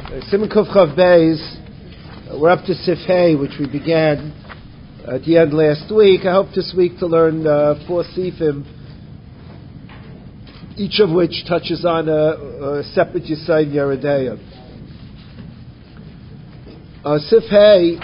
Siman Kuf Chav Beis. We're up to Sif Hey, which we began at the end last week. I hope this week to learn 4 Sifim, each of which touches on a separate Yisayim Yeredeya. Sif Hey,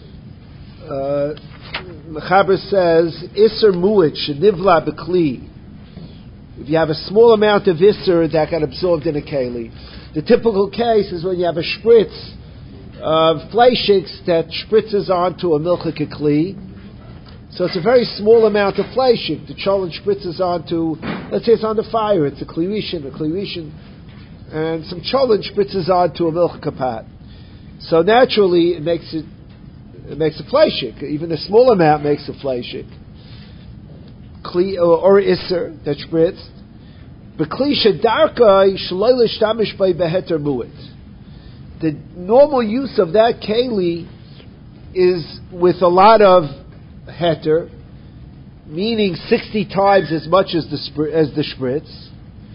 Mechaber says, Isser Mu'it Shenivla B'Kli. If you have a small amount of Isser that got absorbed in a Keli. The typical case is when you have a spritz of fleishiks that spritzes onto a milchik kli. So it's a very small amount of fleishik. The cholent spritzes onto, let's say it's on the fire, it's a klirishin, and some cholent spritzes onto a milchik pot. So naturally it makes a fleishik. Even a small amount makes a fleishik. Kli or iser that spritzed. The normal use of that keli is with a lot of heter, meaning 60 times as much as the spritz.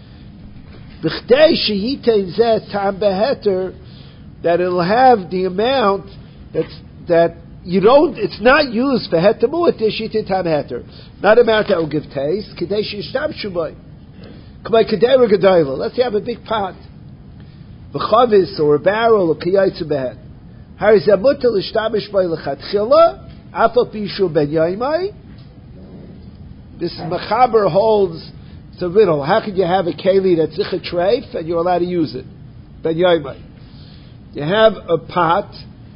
That it'll have the amount that you don't. It's not used for heter mu'at tam heter. Not amount that will give taste. Let's say you have a big pot, v'chavis or a barrel or kiyaytzu behet. Harizamuta l'shtamish by l'chatchila afal pishu ben yaimai. This Mechaber holds it's a riddle. How could you have a keli that's zichet treif and you're allowed to use it? Ben yaimai. You have a pot,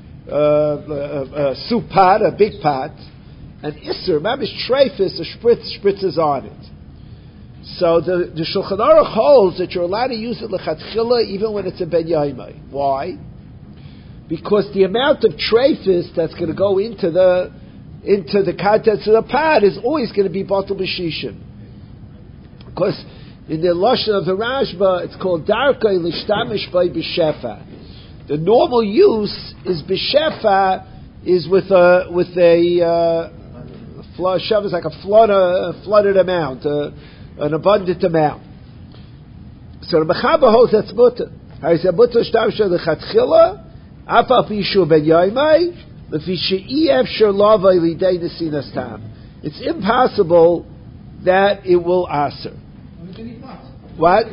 a soup pot, a big pot, and isser, mamish treifis, a spritzes on it. So the Shulchan Aruch holds that you're allowed to use it lechatchila even when it's a ben yaimai. Why? Because the amount of treifis that's going to go into the contents of the pot is always going to be batel b'shishim. Because in the lashon of the Rashba, it's called darkei l'shtamish by b'shefa. The normal use is b'shefa is with a shefa is like a flooded amount. An abundant amount. So the Mechaber holds that's mutter. Harizamuta l'shtamsha l'chatchila afal pishu ben yaimai lefi she'efshar lavai lidei nesinas tam. It's impossible that it will aser. What?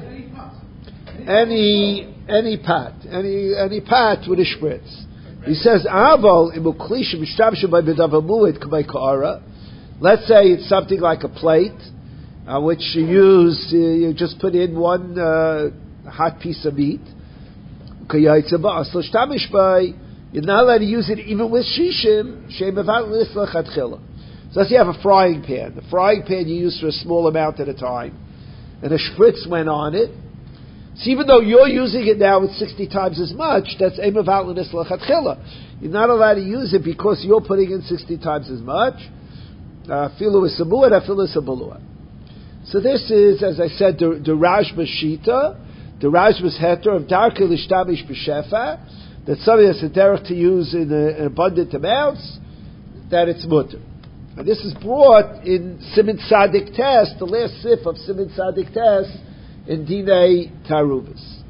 Any pot with a spritz. He says aval imuklish mishtamsha by bedavar mu'id k'may ka'ara. Let's say it's something like a plate. Which you you just put in one hot piece of meat. You're not allowed to use it even with shishim. So let's say you have a frying pan. The frying pan you use for a small amount at a time. And a spritz went on it. So even though you're using it now with 60 times as much, that's emavat l'nis l'chatchila. You're not allowed to use it because you're putting in 60 times as much. Filu is sabuat, afilu is sabuat. So this is, as I said, the Rashba Shita, the Rashba's heter of darkei l'shtamish b'shefa, that somebody has a derech to use in abundant amounts, that it's mutter. And this is brought in Siman Tzadik Tes, the last sif of Siman Tzadik Tes, in Dinei Tarubis.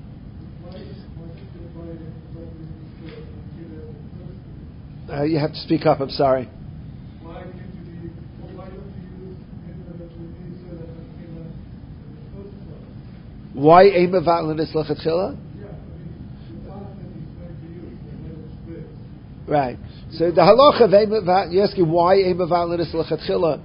You have to speak up, I'm sorry. Why emavat l'nis l'chatchila? Right. So the halacha of emavat, you're asking why emavat l'nis l'chatchila?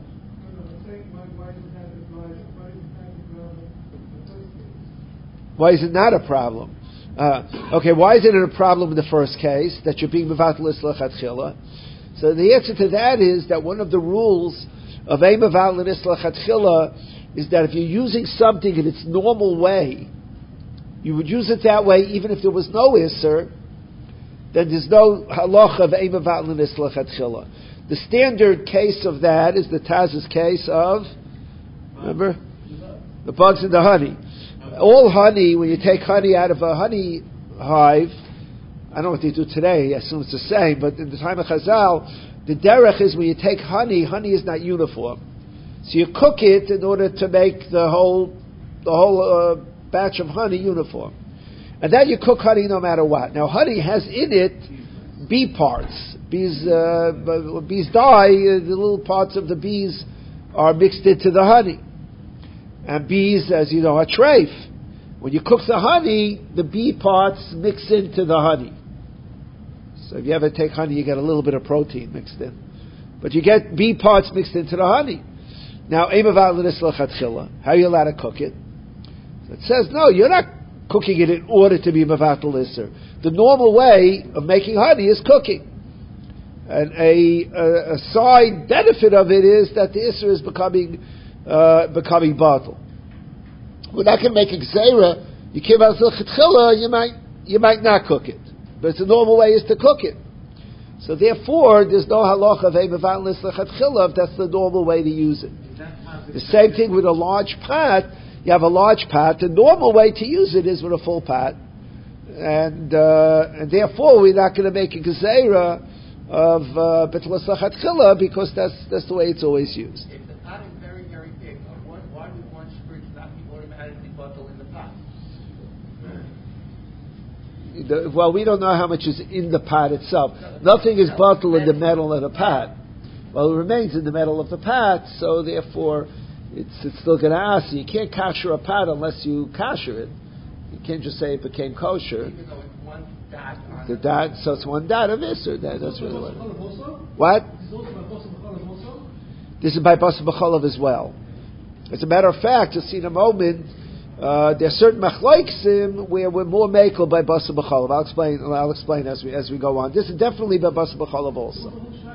Why is it not a problem? Okay, why isn't it a problem in the first case that you're being mevat l'nis l'chatchila? So the answer to that is that one of the rules of emavat l'nis l'chatchila is that if you're using something in its normal way, you would use it that way even if there was no Isser, then there's no halacha of emavat l'nis l'chatchila. The standard case of that is the Taz's case of, remember? The bugs in the honey. All honey, when you take honey out of a honey hive, I don't know what they do today, I assume it's the same, but in the time of Chazal, the derech is when you take honey is not uniform. So you cook it in order to make the whole batch of honey uniform. And then you cook honey no matter what. Now honey has in it bee parts. Bees die, the little parts of the bees are mixed into the honey. And bees, as you know, are treif. When you cook the honey, the bee parts mix into the honey. So if you ever take honey, you get a little bit of protein mixed in. But you get bee parts mixed into the honey. Now, how are you allowed to cook it? So it says, no, you're not cooking it in order to be mevatel isser. The normal way of making honey is cooking. And a side benefit of it is that the isser is becoming bottle. When I can make a gzeira, you came out you might not cook it. But it's the normal way is to cook it. So therefore, there's no halacha of mevatel isser lechatchila if that's the normal way to use it. The same thing with a large pot. You have a large pot. The normal way to use it is with a full pot. And therefore, we're not going to make a gezeira of betlas lechatchila because that's the way it's always used. If the pot is very, very big, why would one spritz not be automatically bottled in the pot? Well, we don't know how much is in the pot itself. Nothing is bottled in the metal of the pot. Well, it remains in the metal of the pot, so therefore it's still going to ask you. You can't kasher a pot unless you kasher it. You can't just say it became kosher. Even though it's one dot on the dot, so it's one dot of Isser. That's really what. What? This is by Basa B'cholav as well. As a matter of fact, you'll see in a moment, there are certain machloksim where we're more makel by Basa B'cholav. I'll explain as we go on. This is definitely by Basa B'cholav also.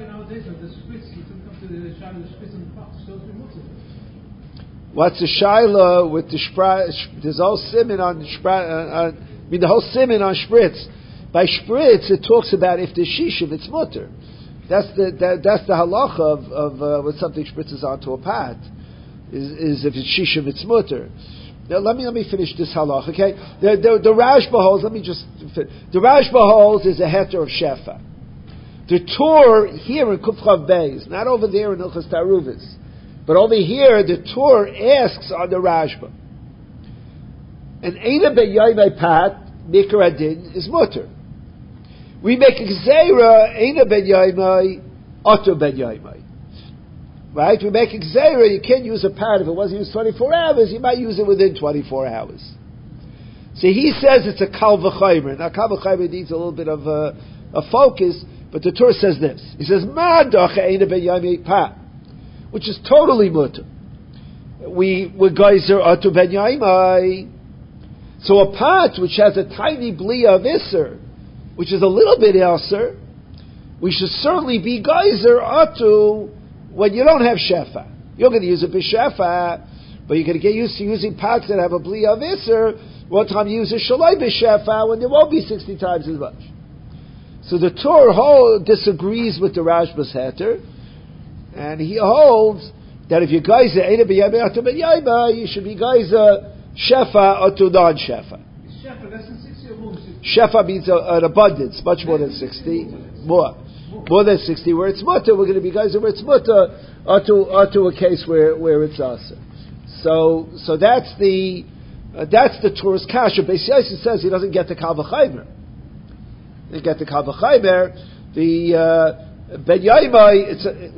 What's the shaila with the shpritz? There's a whole siman on the whole siman on shpritz. By shpritz, it talks about if there's shishiv, it's mutter. That's the halacha of when something spritzes onto a pot. Is if it's shishiv, it's mutter. Now let me finish this halacha. Okay, the Rashba holds. Let me just finish. The Rashba holds is a heter of shefa. The Tur here in Kufchav Beis, not over there in Ilchas Taruvis, but over here the Tur asks on the Rashba. An Eina B'Yaymei Pat Mikra Adin is mutter. We make a Gzeira Eina B'Yaymei Oto B'Yaymei. Right? We make a Gzeira. You can't use a pat if it wasn't used 24 hours. You might use it within 24 hours. So he says it's a Kal V'Chaymer. Now Kal V'Chaymer needs a little bit of a focus. But the Torah says this. He says, Ma dacha eina b'yamei pat, which is totally mutter. We geyser atu ben yaimai. So a pot which has a tiny blia of isser, which is a little bit elser, we should certainly be geyser atu when you don't have shefa. You're going to use a b'shefa, but you're going to get used to using pots that have a blia of isser. One time you use a shalai b'shefa when there won't be 60 times as much. So the Torah disagrees with the Rashba's heter, and he holds that if you guys are Eina b'Yaymei Oto b'Yaymei, you should be guys shefa or to non-shefa. Is shefa less than 60 or more than 60? Shefa means an abundance, much more than 60. More than 60. Where it's mutter, we're going to be guys where it's mutter, or to a case where it's asa. So that's the Torah's kasha. Beis Yosef says he doesn't get the Kal V'Chaymer. They get the Kal V'Chaymer, the Ben Yaimai,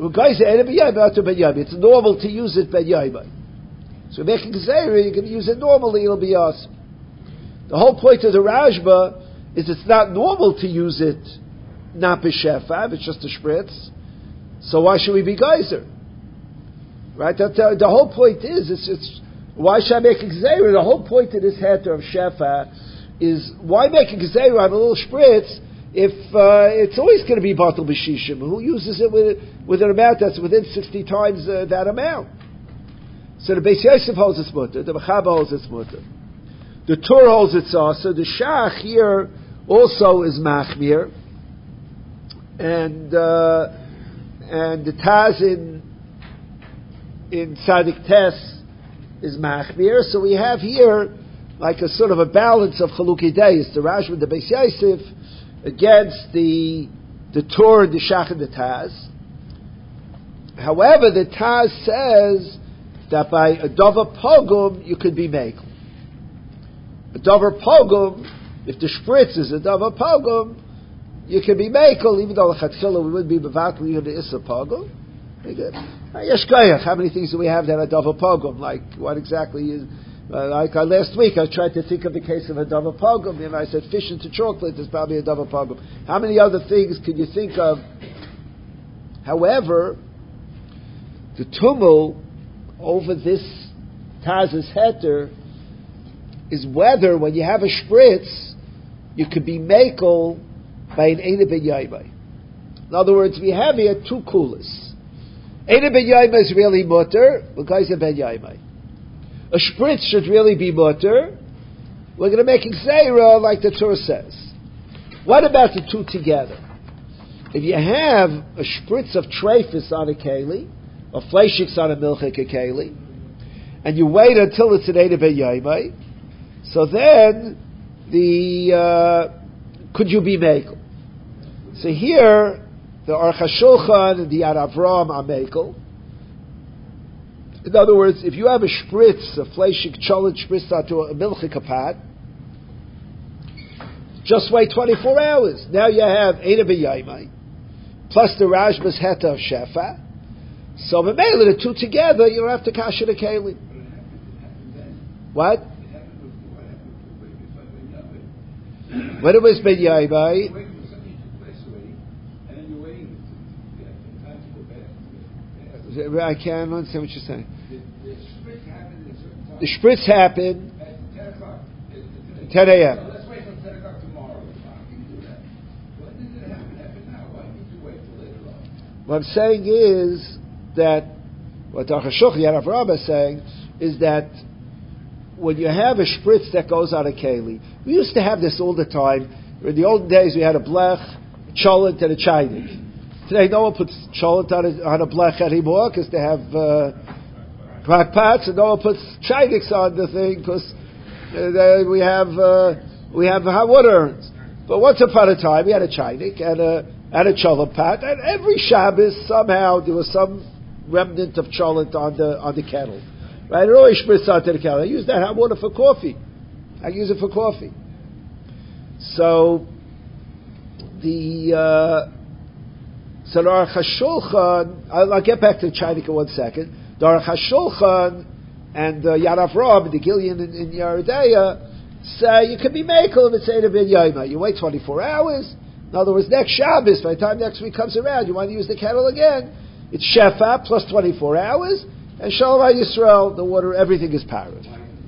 it's normal to use it Ben Yaimai. So making Gzeira, you can use it normally, it'll be awesome. The whole point of the Rashba is it's not normal to use it not b'shefa, it's just a spritz. So why should we be geyser? Right? The whole point is, it's why should I make a Gzeira? The whole point of this heter of shefa is why make a gzeira on a little spritz if it's always going to be batel b'shishim? Who uses it with an amount that's within 60 times that amount? So the Beis Yosef holds its mutter, the Mechaba holds its mutter, the Torah holds its also. The Shach here also is machmir, and the Taz in Tzadik Tes is machmir. So we have here like a sort of a balance of Chalukei Deis, the Rashba and the Beis Yosef against the Torah, the Shach, and the Taz. However, the Taz says that by a Dover Pogum you could be Mekel. A Dover Pogum If the spritz is a davar pogum, you can be mekel, even though lechatchila we wouldn't be bevatel even the issa pogum. Yeshkoyach, how many things do we have that are davar pogum? Like, what exactly is... like last week, I tried to think of the case of a davar pogum, and I said fish into chocolate is probably a davar pogum. How many other things could you think of? However, the tumul over this Taz's heter is whether when you have a spritz, you could be mekel by an Eina ben Yaimai. In other words, we have here two kulas. Eina ben Yaimai is really mutter, L'kaisa ben Yaimai. A spritz should really be mutter. We're going to make Xera like the Torah says. What about the two together? If you have a spritz of treifus on a keli, or fleishiks on a milchik keli, and you wait until it's an Eina ben Yaimai, so then could you be mekel? So here, the Aruch HaShulchan and the Yad Avram are mekel. In other words, if you have a spritz, a fleishik cholent spritz onto a milchik pot, just wait 24 hours. Now you have Eina ben Yaimai, plus the Rashba's heta of shefa. So the two together, you don't have to kasher the keli. What? When it was ben Yaimai, I can't understand what you're saying. The spritz happened at 10 a.m. So let's wait till 10 o'clock tomorrow. How can you do that? When did it happen? Happen now. Why did you wait till later on? What I'm saying is that what Aruch HaShulchan Yad Avram is saying is that when you have a spritz that goes on a keli, we used to have this all the time. In the old days, we had a blech, cholent, and a chaynik. Today, no one puts cholent on a blech anymore because they have crack pots, and no one puts chayniks on the thing because we have hot water urns. But once upon a time, we had a chaynik and a cholent pot, and every Shabbos somehow there was some remnant of cholent on the kettle. Right? It always spritz onto the kettle. I use that hot water for coffee. I use it for coffee. So the Aruch HaShulchan, I'll get back to the Chaynik in 1 second. The Aruch HaShulchan and Yad Avram, the Gillian in Yeridea, say you can be mekel if it's Eina ben Yaimai. You wait 24 hours. In other words, next Shabbos, by the time next week comes around, you want to use the kettle again. It's shefa plus 24 hours, and Shalom Yisrael, the water, everything is parad.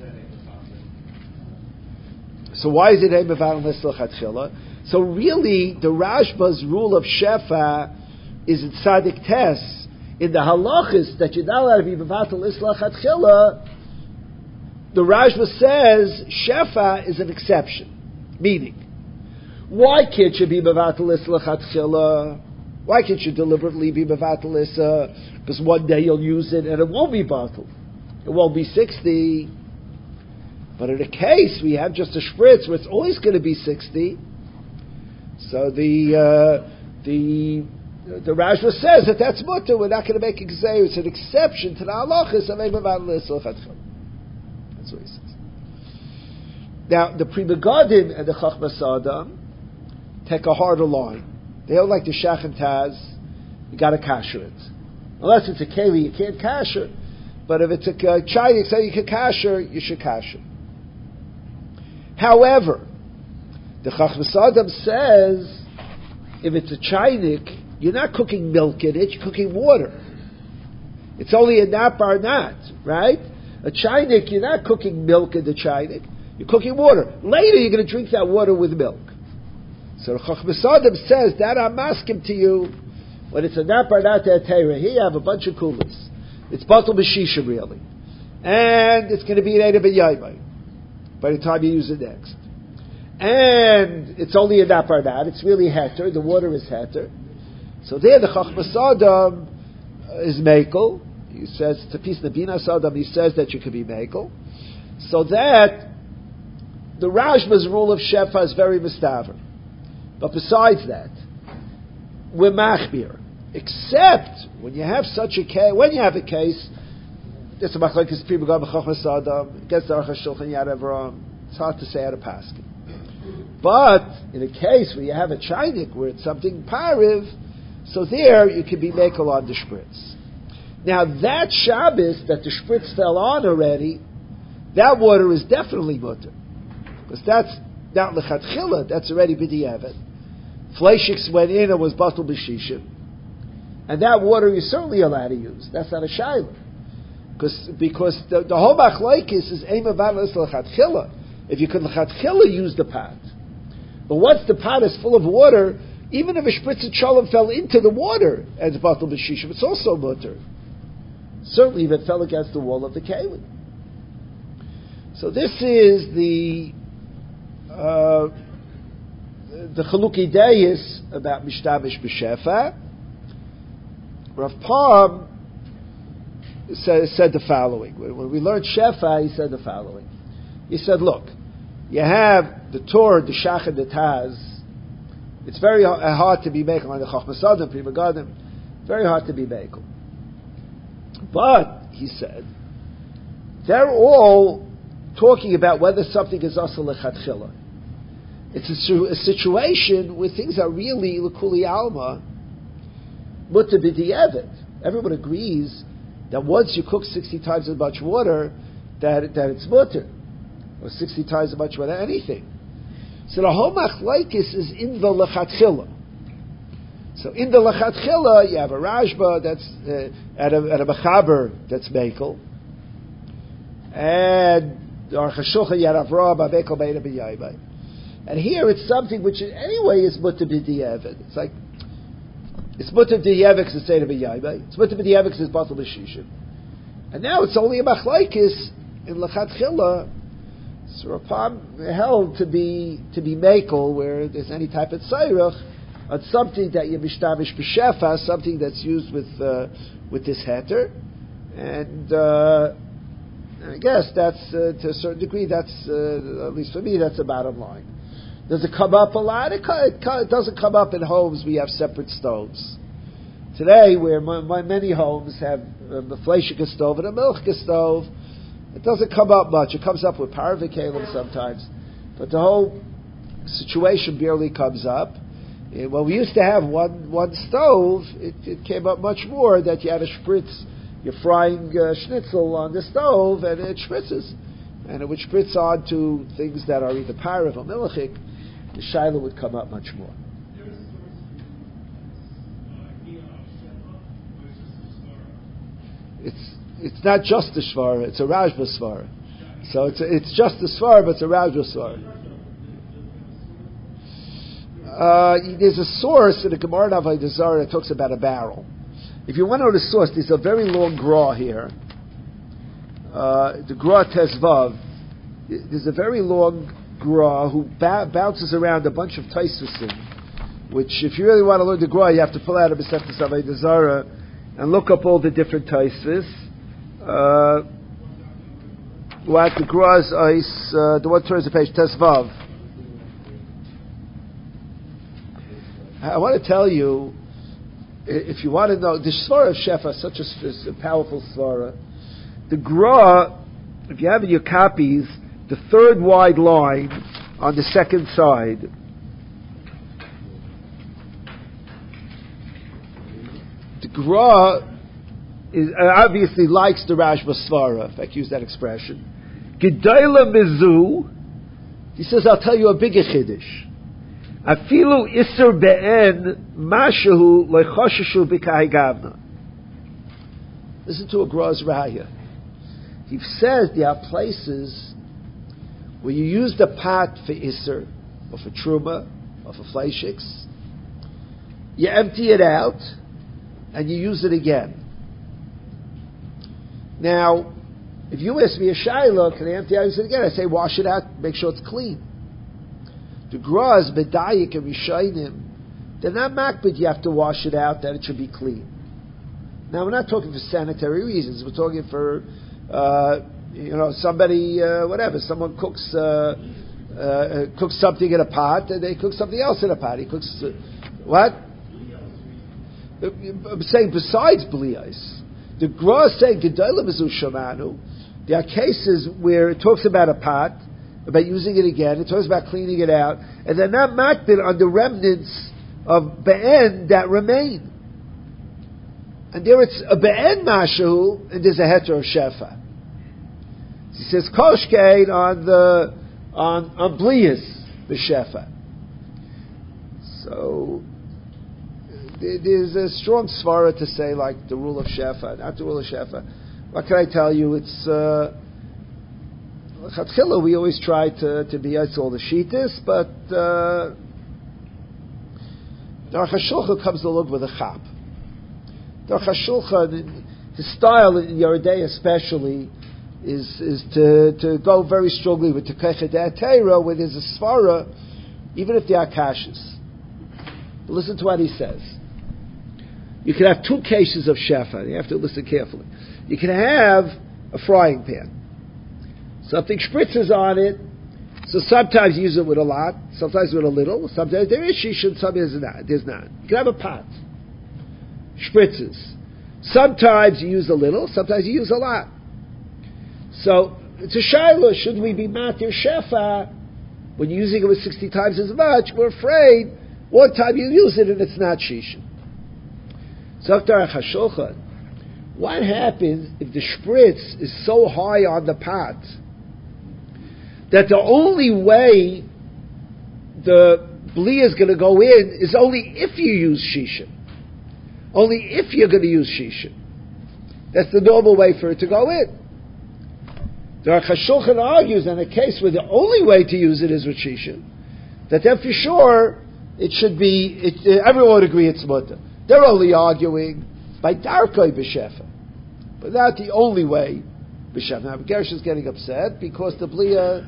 So why is it Eina ben Yaimai? So really, the Rashba's rule of shefa is in Tzadik Tes, in the halachas that you're not allowed to be bevatel islach atchila. The Rashba says shefa is an exception, meaning why can't you be bevatel islach atchila? Why can't you deliberately be bevatel issa? Because one day you'll use it and it won't be batel. It won't be 60. But in a case we have just a spritz where it's always going to be 60. So the Rashba says that that's mutter. We're not going to make a gzeir. It's an exception to the halachas of bevatel islach atchila. That's what he says. Now the Pri Megadim and the Chachmas Adam take a harder line. They don't like the Shach and Taz. You got to kasher it. Unless it's a keli, you can't kasher. But if it's a chaynik, so you can kasher, you should kasher. However, the Chachmas Adam says, if it's a chaynik, you're not cooking milk in it, you're cooking water. It's only a nap or not, right? A chaynik, you're not cooking milk in the chaynik, you're cooking water. Later, you're going to drink that water with milk. So Chachmas Adam says that I'm asking to you when it's a nap or not teira. Here you have a bunch of kulas. It's batel b'shisha really, and it's going to be an Eina ben Yaimai by the time you use it next. And it's only a nap or not. It's really heter. The water is heter. So there the Chachmas Adam is mekel. He says it's a piece of the Binas Adam. He says that you can be mekel. So that the Rashba's rule of shefa is very mistaver. But besides that, we're machmir. Except when you have such a case, when you have a case, there's a machlokes Pri Megadim Chachmas Adam against the Aruch HaShulchan Yad Avram. It's hard to say how to pass it. But in a case where you have a chaynik, where it's something pariv, so there you can be mekel on the shpritz. Now that Shabbos that the shpritz fell on already, that water is definitely mutter. Because that's not lechatchila, that's already b'diavad. Fleishiks went in and was batul b'shishim. And that water you're certainly allowed to use. That's not a shayla. Because the whole machlokes is aim about lechatchila. If you could lechatchila use the pot. But once the pot is full of water, even if a shpritz of shalom fell into the water as batul b'shishim, it's also mutter. Certainly if it fell against the wall of the keli. So this is the Chaluki Deis about Mishtabish B'Shefa. Rav Palm said the following. When we learned Shefa, he said the following. He said, look, you have the Torah, the Shach, and the Taz. It's very hard to be makel on the Chachmas Adam, Pri Megadim. Very hard to be makel. But, he said, they're all talking about whether something is asa lechatchila. It's a situation where things are really l'kuli alma, mutter b'di'evet. Everyone agrees that once you cook 60 times as much water, that it's mutter. Or 60 times as much water, anything. So the whole machlokes is in the lechatchila. So in the lechatchila, you have a Rashba that's at a mechaber that's mekel, and the Aruch HaShulchan you have Avraham Mekel Beina B'Yaimai. And here it's something which anyway is mutter b'di'evet. It's like it's mutter b'di'evet because it's Beina B'Yaimai. It's mutter b'di'evet because it's batul b'shishim. And now it's only a machlokes in lechatchila. So Rapam held to be mekel where there's any type of tzayruch on something that you mishtavish b'shefa, something that's used with this heter, and I guess that's to a certain degree. That's at least for me, that's the bottom line. Does it come up a lot? It doesn't come up in homes we have separate stoves. Today, where many homes have a fleishika stove and a milchika stove, it doesn't come up much. It comes up with parvikalim sometimes, but the whole situation barely comes up. When we used to have one stove, it came up much more that you had a spritz. You're frying schnitzel on the stove, and it spritzes. And it would spritz onto things that are either parav or milchik. The shaila would come up much more. It's not just the svara, it's a Rashba svara. So it's just the svara, but it's a Rashba svara. There's a source in the Gemara in Avodah Zarah that talks about a barrel. If you want to know the source, there's a very long gra here. The gra Tezvav. There's a very long gra who bounces around a bunch of Taisusim, which if you really want to learn the gra, you have to pull out a Beseftes Avodah Zarah and look up all the different Taisus. What the gra's ice, the one turns the page, Tezvav. I want to tell you, if you want to know, the Svara of Shefa is such a powerful Svara. The Gra, if you have in your copies, the third wide line on the second side. The Gra is obviously likes the Rashba Svara, if I can use that expression. Gedaila Mizu, he says, I'll tell you a bigger Chiddush. Afilu Isser Be'en Mashahu Lechoshishu B'Kai Gavna. Listen to a Gra's Raya. He says there are places where you use the pot for Isser, or for Truma, or for Fleishiks. You empty it out, and you use it again. Now, if you ask me a shayla, can I empty out, use it again? I say wash it out, make sure it's clean. The Graz, Bedayik, and Rishayim, they're not makbid, you have to wash it out, that it should be clean. Now, we're not talking for sanitary reasons. We're talking for, somebody, whatever. Someone cooks something in a pot, and they cook something else in a pot. He cooks, what? I'm saying besides bliyos. The Gra is saying, Gedalim Mizu Shamanu. There are cases where it talks about a pot, about using it again. It talks about cleaning it out, and they're not makbid on the remnants of be'en that remain. And there it's a be'en mashu, and there's a heter of shefa. He says koshkein on blias b'shefa. So there's a strong svara to say like the rule of shefa, not the rule of shefa. What can I tell you? It's Chatchila, we always try to be out all the shitas, but the Aruch HaShulchan comes along with a chap. The Aruch HaShulchan, his style in Yeridei especially, is to go very strongly with the Tekechet Teira, where there's a svara, even if they are kashas. But listen to what he says. You can have two cases of shefa. You have to listen carefully. You can have a frying pan. Something spritzes on it, so sometimes you use it with a lot, sometimes with a little, sometimes there is shisha, sometimes there's not. You can have a pot. Spritzes. Sometimes you use a little, sometimes you use a lot. So, it's a shayla, should we be matir shefa, when you're using it with 60 times as much, we're afraid, one time you use it and it's not shisha. So, Aruch HaShulchan, what happens if the spritz is so high on the pot that the only way the bli is going to go in is only if you use shisha. Only if you're going to use shisha. That's the normal way for it to go in. The Aruch HaShulchan argues in a case where the only way to use it is with shisha, that then for sure it should be, everyone would agree it's mutter. They're only arguing by darkoi b'shefa, but not the only way b'shefa. Now, Gersh is getting upset because the blia,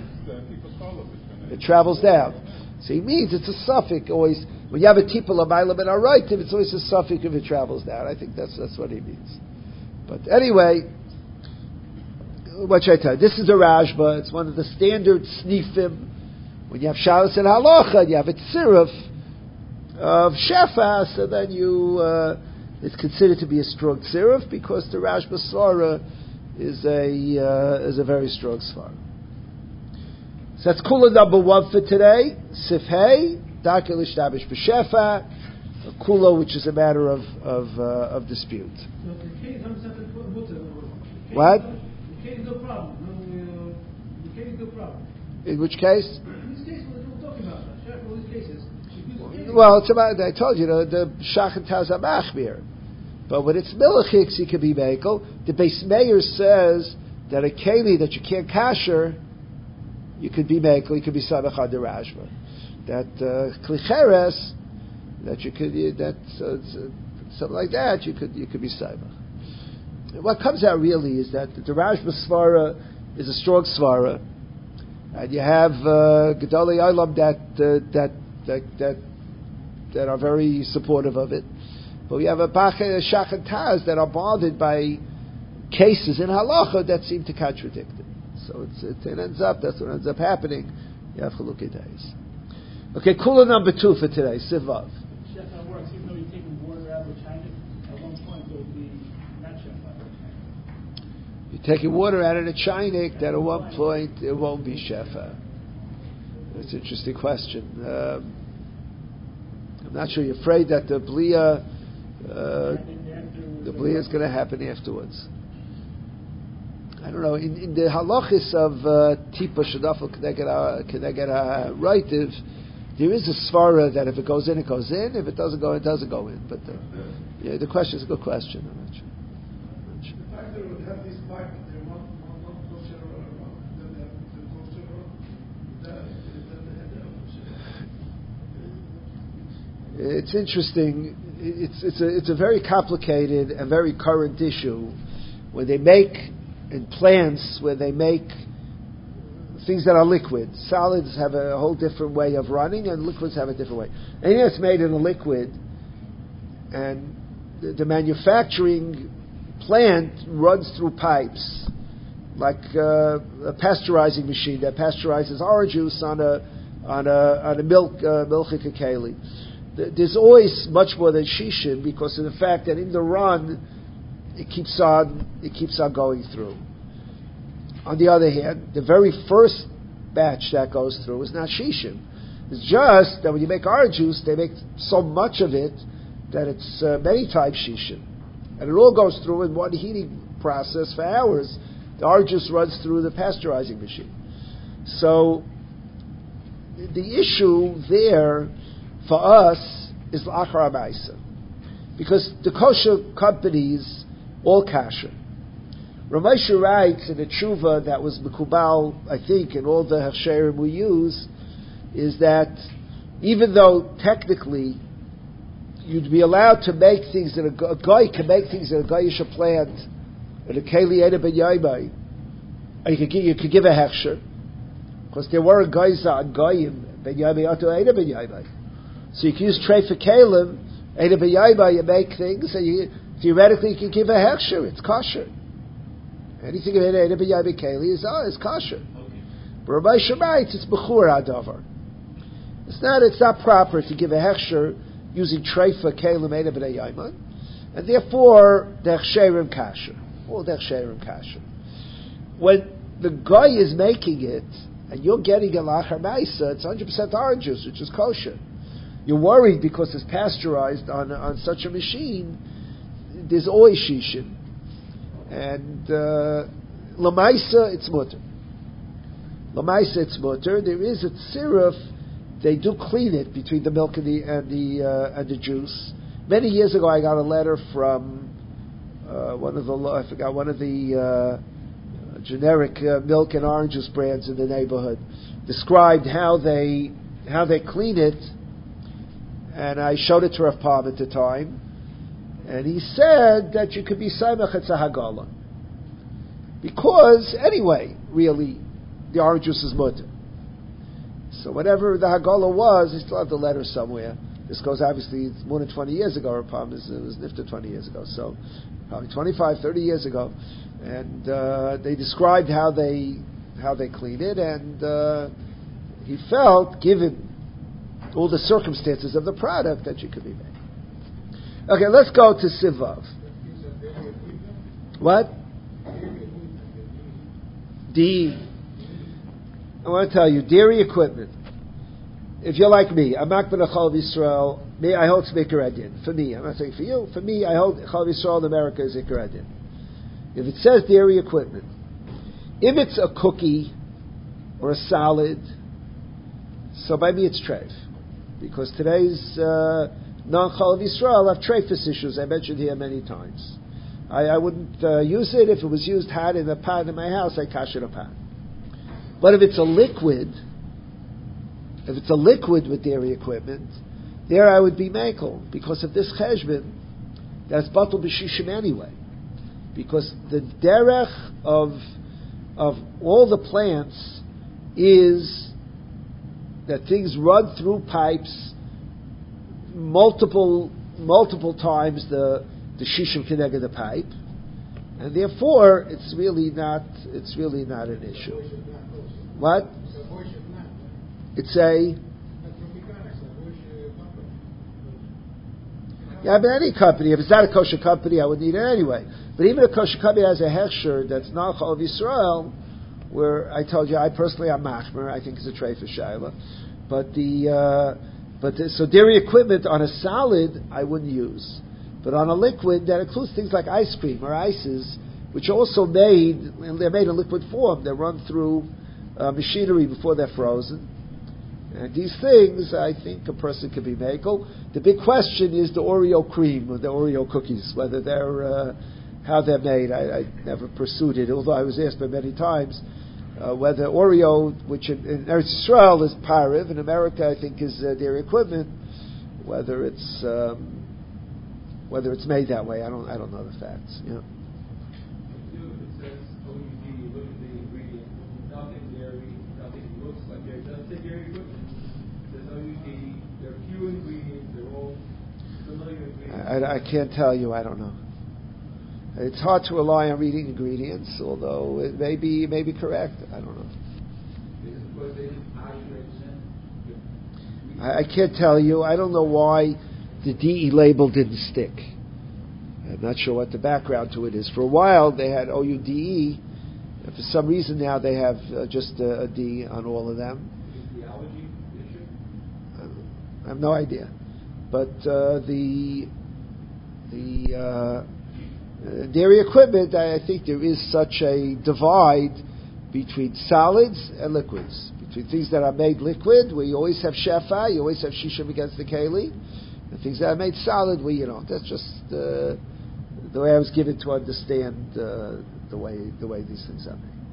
it travels down. So he means it's a suffix always. When you have a tipa l'mayla ben araytiv, it's always a suffix if it travels down. I think that's what he means. But anyway, what should I tell you? This is a Rashba. It's one of the standard snifim. When you have shalos and halacha, and you have a tziruf of shefa, so then it's considered to be a strong tziruf because the Rashba svara is a very strong svara. So that's kula number 1 for today. Sifhei, Darkei L'Shtabish B'Shefa, a kula which is a matter of dispute. What? No problem. No problem. In which case? In this case, what we're talking about, all these cases. Well, it's about, I told you, the Shachan Tazah Machmir. But when it's Milachix, he can be Mekel. The Beis Meir says that a Keli that you can't kasher, you could be Mekel, you could be Samach on the Rashba. That Klicheres, that you could, something like that, you could be Samach. What comes out really is that the Rashba Svara is a strong Svara, and you have Gedolei Olam that are very supportive of it. But we have a Shachan Taz that are bothered by cases in halacha that seem to contradict it. So it ends up, that's what ends up happening. You have Chalukei days. Okay, kula number 2 for today, Sivav. Shefa works even though you're taking water out of the China. At one point it will be not shefa. You're taking water out of the Chinik, that at one point it won't be shefa. That's an interesting question. I'm not sure. You're afraid that the blia is going to happen afterwards. I don't know. In the halachis of tipa shadafel keneged ha'raitiv, there is a svara that if it goes in, it goes in. If it doesn't go in, it doesn't go in. But the question is a good question. I'm not sure. The fact that it would have these pipe, they're not kosher or then they have kosher. It's interesting. It's a very complicated and very current issue where they make in plants where they make things that are liquid. Solids have a whole different way of running, and liquids have a different way. Anything that's made in a liquid, and the manufacturing plant runs through pipes, like a pasteurizing machine that pasteurizes orange juice on a milk keli. There's always much more than shishin because of the fact that in the run it keeps on going through. On the other hand, the very first batch that goes through is not shishim. It's just that when you make orange juice, they make so much of it that it's many times shishim. And it all goes through in one heating process for hours. The orange juice runs through the pasteurizing machine. So the issue there for us is l'achar ha'maisa, because the kosher companies all kasher. Ramesha writes in a tshuva that was mekubal, I think, in all the hechsherim we use, is that even though technically you'd be allowed to make things that a guy can make things that a goyish plant in a keli eda ben yaimai, and you could give a hechsher, because there were guys on goyim ben yaimai ato eda ben yaimai, so you can use tray for kalim eda ben yaimai, you make things, and you theoretically you can give a hechsher, it's kosher. Anything in eda ben yaimai keli is kosher. But Rabbi Shemait, it's bechur hadavar. It's not proper to give a hechsher using treifa kelim eda b'nei yaimon, and therefore the hechsherim kasher. All the hechsherim kasher. When the guy is making it, and you're getting a l'achar ma'isa, it's 100% orange juice, which is kosher. You're worried because it's pasteurized on such a machine. There's always shishin, and l'maisa it's mutter. L'maisa it's mutter. There is a tziruf. They do clean it between the milk and the juice. Many years ago, I got a letter from one of the generic milk and orange juice brands in the neighborhood. Described how they clean it, and I showed it to Rav Palm at the time, and he said that you could be saimach at hagala, because anyway, really, the orange juice is mutter. So whatever the Hagala was, he still had the letter somewhere. This goes obviously it's more than 20 years ago. Our problem is it was nifta 20 years ago. So probably 25, 30 years ago. And they described how they clean it, and he felt, given all the circumstances of the product, that you could be made. Okay, let's go to Sivav. What? I want to tell you, dairy equipment. If you're like me, I'm not going to Chalav Yisrael. Me, I hold Ikar Adin. For me, I'm not saying for you. For me, I hold Chalav Yisrael in America is Ikar Adin. If it says dairy equipment, if it's a cookie or a salad, so by me it's treif, because today's non-Chalav Yisrael have treifus issues. I mentioned here many times. I wouldn't use it if it was used hot in a pot in my house. I kash it a pot. But if it's a liquid with dairy equipment, there I would be mekel, because of this cheshbon, that's batul b'shishim anyway. Because the derech of all the plants is that things run through pipes multiple times the shishim connected the pipe, and therefore it's really not an issue. What? It's a but any company, if it's not a kosher company, I would need it anyway. But even a kosher company has a hechsher that's not Chalav Yisrael, where I told you I personally am machmer. I think it's a tray for shayla. So dairy equipment on a salad I wouldn't use, but on a liquid that includes things like ice cream or ices, which are also made, and they're made in liquid form. They're run through machinery before they're frozen. And these things, I think a person can be makel. The big question is the Oreo cream or the Oreo cookies, whether they're how they're made. I never pursued it, although I was asked by many times whether Oreo, which in Eretz Yisrael is pariv, in America I think is dairy equipment, whether it's made that way. I don't know the facts. Yeah. I can't tell you. I don't know. It's hard to rely on reading ingredients, although it may be correct. I don't know. I can't tell you. I don't know why the DE label didn't stick. I'm not sure what the background to it is. For a while they had OUDE, And for some reason now they have just a D on all of them. Is the allergy issue? I have no idea. But the dairy equipment, I think there is such a divide between solids and liquids. Between things that are made liquid, where you always have shefa, you always have shishim against the keli, and things that are made solid, where you don't. That's just the way I was given to understand the way these things are made.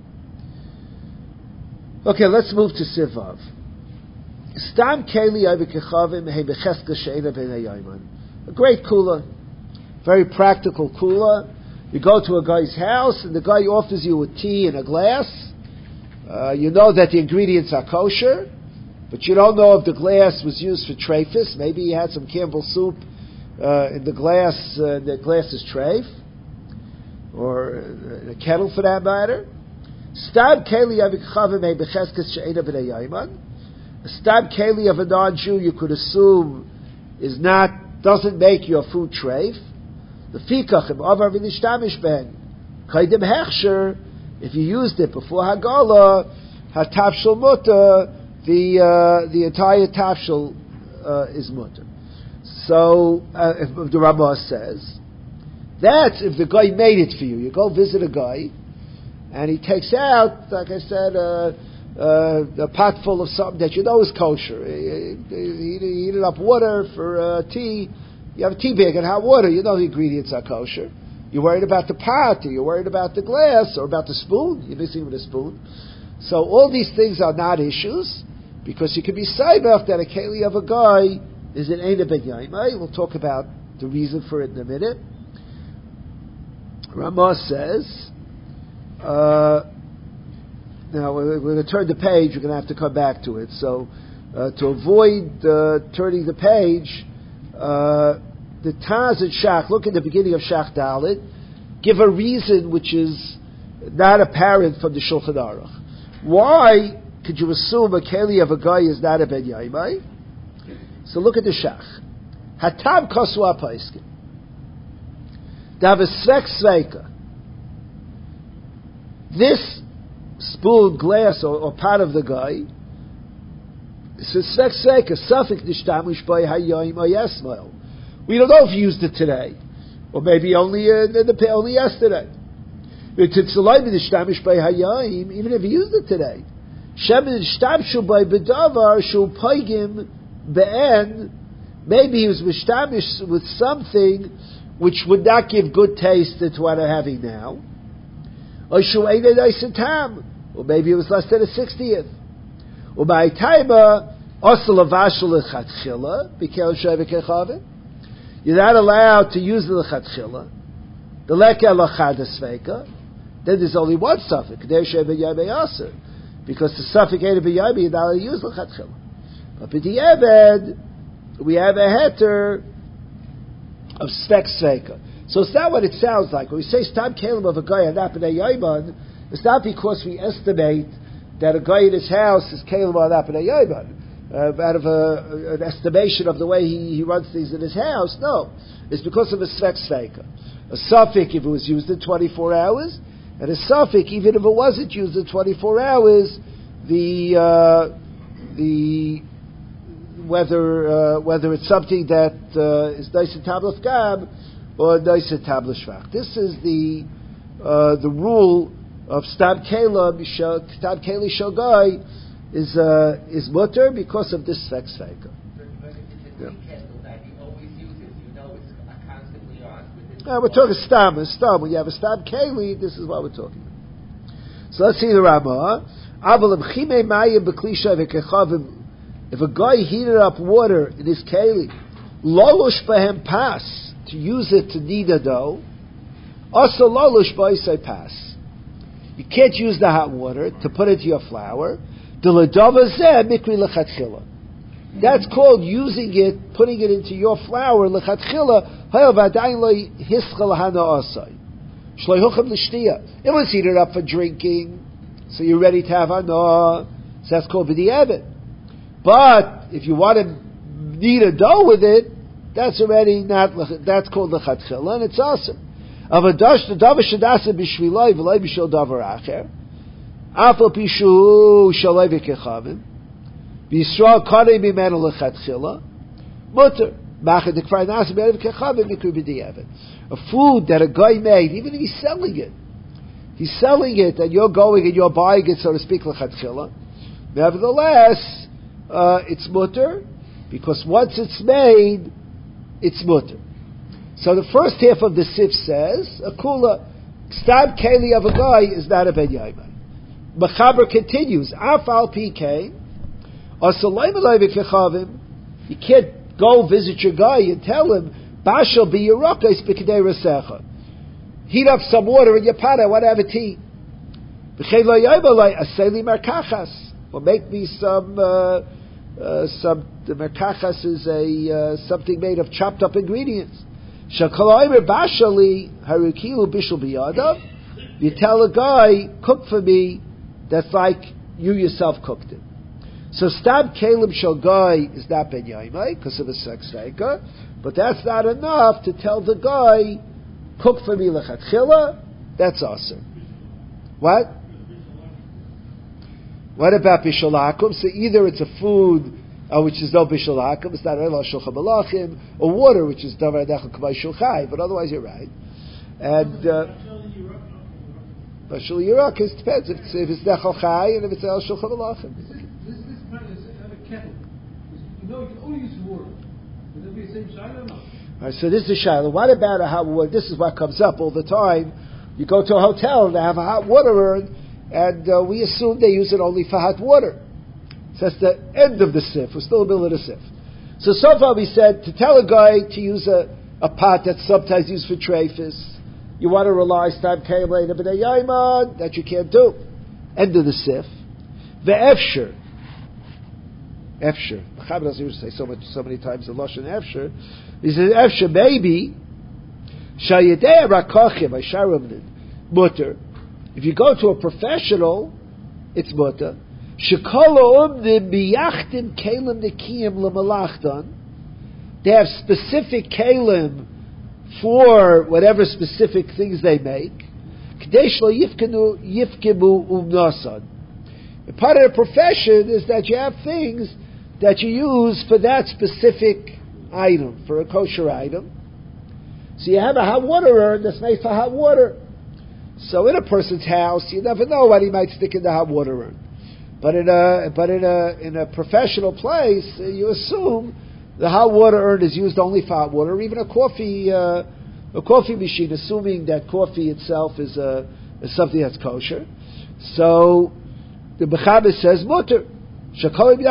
Okay, let's move to Sivav. Stam keli avekechavim he becheska she'ena b'nei yaiman. A great kula, very practical kula. You go to a guy's house and the guy offers you a tea in a glass. You know that the ingredients are kosher, but you don't know if the glass was used for treifus. Maybe he had some Campbell soup in the glass. The glass is treif, or in a kettle for that matter. Stab keli avekechavim he becheska she'ena b'nei yaiman. A stab keli of a non-Jew, you could assume, doesn't make your food treif. The fikach im avar v'nishtamish ben kaidim hechsher. If you used it before hagala, hatafshel mutter, the entire tafshel is mutter. So if the Ramah says that's if the guy made it for you. You go visit a guy, and he takes out, like I said, a pot full of something that you know is kosher. He heated up water for tea. You have a tea bag and hot water. You know the ingredients are kosher. You're worried about the pot, or you're worried about the glass, or about the spoon. You're missing with a spoon. So all these things are not issues, because you can be saibach that a keli of a guy is an eina ben yaimai. We'll talk about the reason for it in a minute. Ramah says, now we're going to turn the page. We're going to have to come back to it. So to avoid turning the page, the Taz and Shach, look at the beginning of Shach Dalit, give a reason which is not apparent from the Shulchan Aruch. Why could you assume a keli of a guy is not a ben yaimai? So look at the Shach. Hatam kosu apaiskin. Dav svek sveika. This spoon, glass, or pot of the guy, it's a svek sveika. Safik nishtamish by hayayim ayesmail. We don't know if you used it today, or maybe only yesterday. Even if you used it today, maybe he was mishtamish with something which would not give good taste to what I'm having now, or maybe it was less than a 60th. You're not allowed to use the lechatchila. The lekel lachada sveika. Then there's only one suffix. Because the suffix ain't a b'yayim, you're not allowed to use lechatchila. But b'di'eved, we have a heter of svek sveika. So it's not what it sounds like. When we say stam kelim of a guy and not b'nei yayman, it's not because we estimate that a guy in his house is kelim or not b'nei yayman. Out of an estimation of the way he runs things in his house. No. It's because of a svek sveika. A suffix if it was used in 24 hours, and a suffix even if it wasn't used in 24 hours, whether it's something that is nice in tablet gam or nice in tablet shvach. This is the rule of stam keli shogai is mutter because of this svek sveika. We're talking stam. When you have a stam keli, this is what we're talking about. So let's see the Ramah. If a guy heated up water in his keli, lolush bahem pas, to use it to knead a dough, also lolush ba'isai pas. You can't use the hot water to put into your flour. That's called using it, putting it into your flour. It was heated up for drinking, so you're ready to have hana. So that's called b'di'eved. But if you want to knead a dough with it, that's already not. That's called lechatchila, and it's awesome. Afal pishu shalei v'kechavim. B'Yisrael kanei mimenu lechatchila. Mutter. Machad dekfar nasa mimenu v'kechavim mikru b'di'evet. A food that a guy made, even if he's selling it, and you're going and you're buying it, so to speak, lechatchila. Nevertheless, it's mutter, because once it's made, it's mutter. So the first half of the sif says, a kula, stab keli of a guy is not a ben yaimai. Mechaber continues, af al pk, asalayim alayim kechavim, you can't go visit your guy and tell him, bashal bi yerakais b'kidei rasecha. Heat up some water in your pot, I want to have a tea. V'chei lo yaim alay, asayli markachas. Or make me some, the merkachas is something made of chopped up ingredients. Shakalayim bashali, harukilu bishul biyadav. You tell a guy, cook for me, that's like you yourself cooked it. So stab kalim shal guy is not ben yaimai, because of a sex seika, but that's not enough to tell the guy, cook for me lechatchila, that's awesome. What? What about bishul hakum? So either it's a food which is no bishul hakum, it's not ela shulchan malachim, or water which is davar adachal k'may shulchai, but otherwise you're right. And bishul yirak is depends if it's dechal chai and if it's el shulchan malachim. This kind is a kettle. You know you can only use water. Would it be the same shaila or not? All right, so this is shaila. What about a hot water? This is what comes up all the time. You go to a hotel and they have a hot water urn, and we assume they use it only for hot water. So that's the end of the sif. We're still in the middle of the sif. So far we said to tell a guy to use a pot that's sometimes used for treifus. You want to rely stam kaim later, but that you can't do. End of the sif. The efsher. Efsher. The Chabad doesn't used to say so many times the lashon efsher. He says efsher maybe shayidei rakachim aysharim mutter. If you go to a professional, it's mutter. Shekala umdim biyachtim kalim nekiyim lemalachdan. They have specific kalim for whatever specific things they make. Kadesh lo yifkimu umnasan. Part of the profession is that you have things that you use for that specific item, for a kosher item. So you have a hot water urn that's made for hot water. So in a person's house, you never know what he might stick in the hot water urn. But in a professional place, you assume the hot water urn is used only for hot water, or even a coffee machine, assuming that coffee itself is something that's kosher. So the Mechaber says mutter. He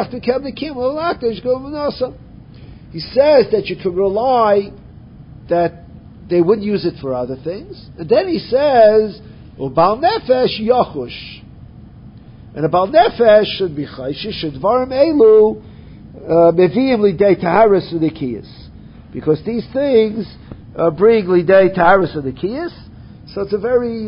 says that you could rely that they wouldn't use it for other things. And then he says, Ubal Nefesh Yochush. And a Bal Nefesh should be Chayshish, should Varim Elu, Meviim Lidei Taharis Udikiyas. Because these things bring Lidei Taharis Udikiyas. So it's a very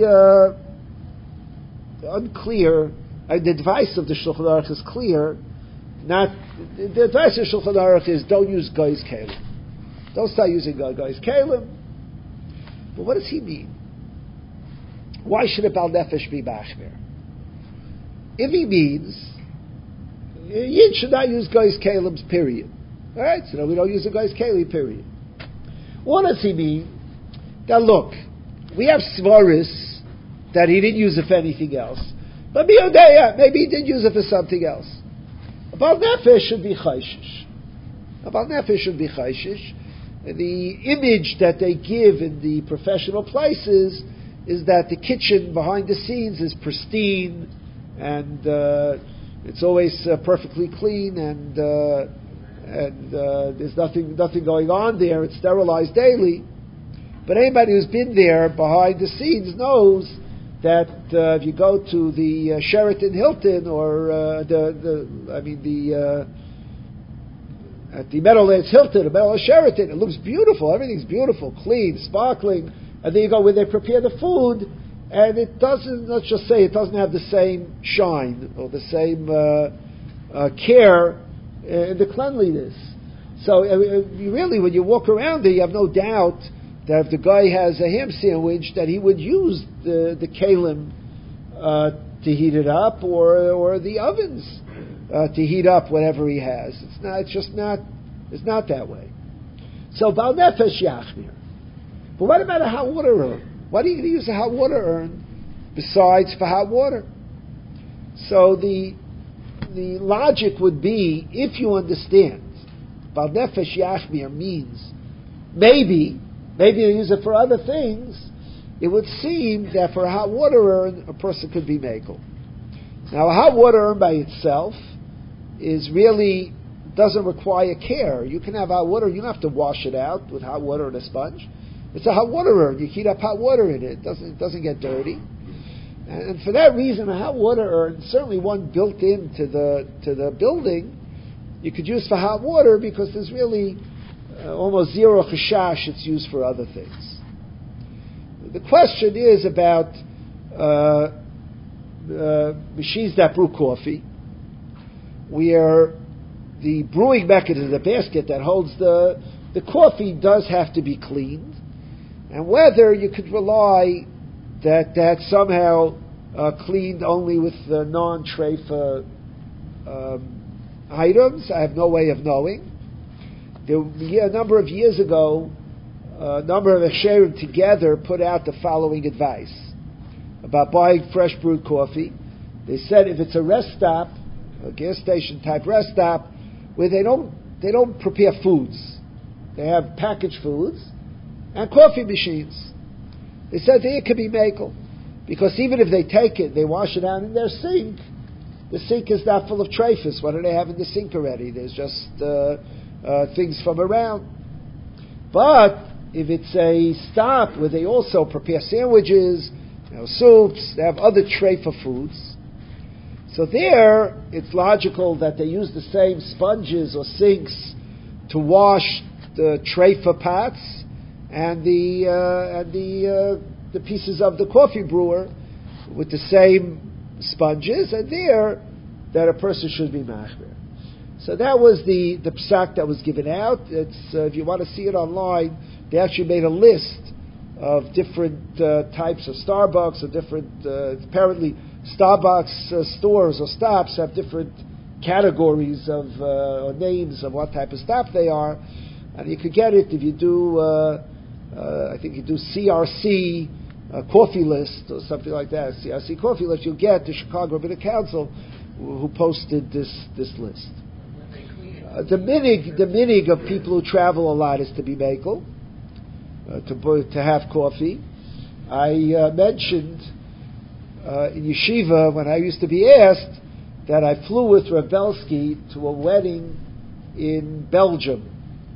unclear. The advice of the Shulchan Aruch is clear. The advice of the Shulchan Aruch is don't use Goy's Kalim. Don't start using Goy's Kalim. But what does he mean? Why should a Bal Nefesh be Machmir? If he means Yid should not use Goy's Kalims, period. Alright, so we don't use a Goy's Kalim, period. What does he mean? Now look, we have Svaris that he didn't use it for anything else. But maybe he did use it for something else. A Bal Nefesh should be Chayshish. A Bal Nefesh should be Chayshish. The image that they give in the professional places is that the kitchen behind the scenes is pristine and it's always perfectly clean and there's nothing going on there. It's sterilized daily. But anybody who's been there behind the scenes knows that if you go to the Sheraton Hilton or at the Meadowlands Hilton, the Meadowlands Sheraton, it looks beautiful. Everything's beautiful, clean, sparkling. And then you go where they prepare the food, and it doesn't. Let's just say it doesn't have the same shine or the same care in the cleanliness. So really, when you walk around there, you have no doubt that if the guy has a ham sandwich, that he would use the kalim to heat it up, or the ovens to heat up whatever he has. It's not that way. So Bal Nefesh Yachmir. But what about a hot water urn? What are you going to use a hot water urn besides for hot water? So the logic would be, if you understand, Bal Nefesh Yachmir means maybe you use it for other things, it would seem that for a hot water urn, a person could be makel. Now, a hot water urn by itself doesn't require care. You can have hot water, you don't have to wash it out with hot water and a sponge. It's a hot water urn. You heat up hot water in it. It doesn't get dirty. And for that reason, a hot water urn, certainly one built into the building, you could use for hot water because there's really almost zero chashash it's used for other things. The question is about machines that brew coffee, where the brewing mechanism, the basket that holds the coffee, does have to be cleaned, and whether you could rely that somehow cleaned only with the non-treifa items. I have no way of knowing. A number of years ago, a number of Esherim together put out the following advice about buying fresh brewed coffee. They said if it's a rest stop, a gas station type rest stop, where they don't prepare foods, they have packaged foods and coffee machines. They said it could be makel, because even if they take it, they wash it out in their sink. The sink is not full of treifas. What do they have in the sink already? There's just things from around. But if it's a stop where they also prepare sandwiches, soups, they have other treifa foods. So there, it's logical that they use the same sponges or sinks to wash the treifa pots and the pieces of the coffee brewer with the same sponges, and there that a person should be machmer. So that was the psak that was given out. It's if you want to see it online, they actually made a list of different types of Starbucks or different. Apparently, Starbucks stores or stops have different categories of or names of what type of stop they are, and you could get it if you do. I think you do CRC coffee list or something like that. CRC coffee list. You'll get the Chicago Rabbinic Council who posted this list. The minig of people who travel a lot is to be makel, to have coffee. I mentioned in yeshiva when I used to be asked that I flew with Rav Belsky to a wedding in Belgium.